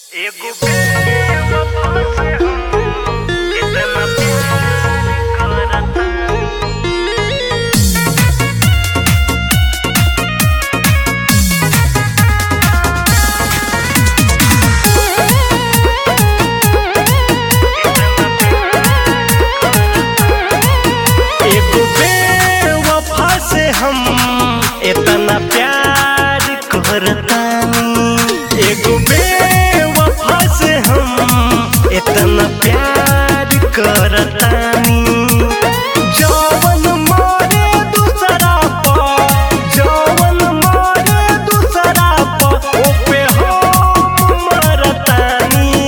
एगो बेवफा से हम इतना प्यार करता। एगो बेवफा से हम इतना प्यार करतानी। एगो बेवफा से हम इतना प्यार करतानी। जवन मारे दूसरा पर, जवन मारे दूसरा पर, ओपे हम मरतानी।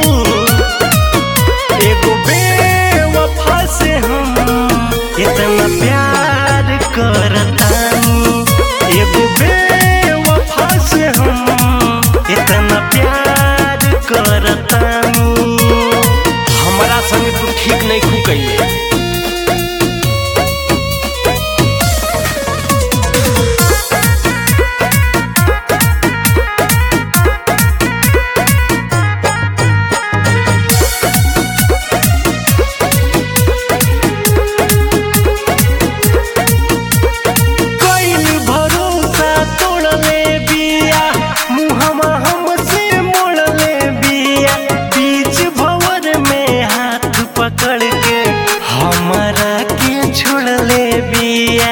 एगो बेवफा से हम इतना प्यार करतानी। एगो बेवफा से हम इतना प्यार करतानी। हमरा संग तू ठीक नहीं खू कइले। पकड़ के हमरा के छोड़ले बिया।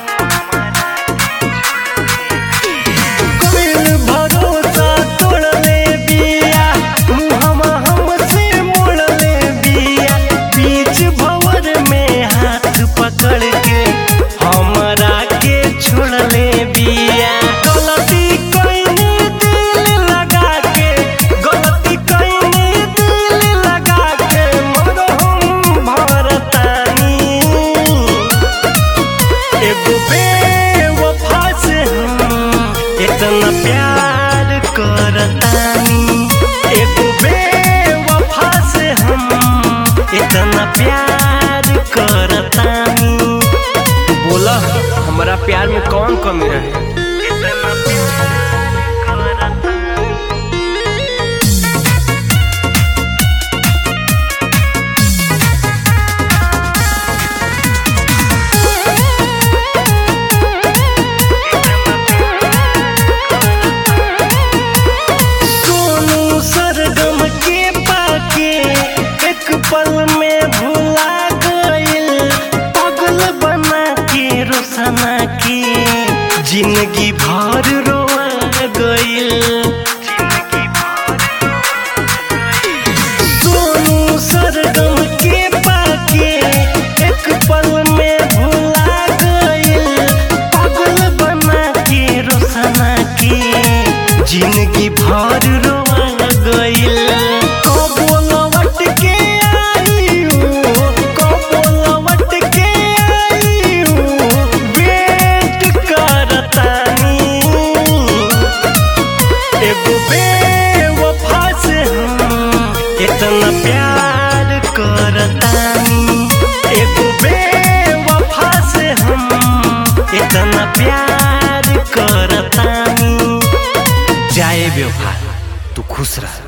कोइल भरोसा तोड़ले बिया, मुहम्मा हमसे मोड़ले बिया। बीच भंवर में हाथ पकड़ के हमरा के छोड़ले बिया। गलती कइनी दिल लगा के, गलती कइनी दिल लगा के, एगो बेवफा से हम इतना प्यार करतानी। एगो बेवफा से हम इतना प्यार करतानी। बोला हमारा प्यार में कौन कमी रहे? इतना प्यार करतानी। पल में भुला गइल, पागल बना के रोसना के जिंदगी भर रोआ गइल। सोनू सरगम के पाके एक पल में भुला गइल, पागल बना के रोसना के जिंदगी भर रोआ गइल। एगो बेवफा से हम इतना प्यार करतानी। एगो बेवफा से हम इतना प्यार करतानी। जाए बेवफा, तू खुश रह।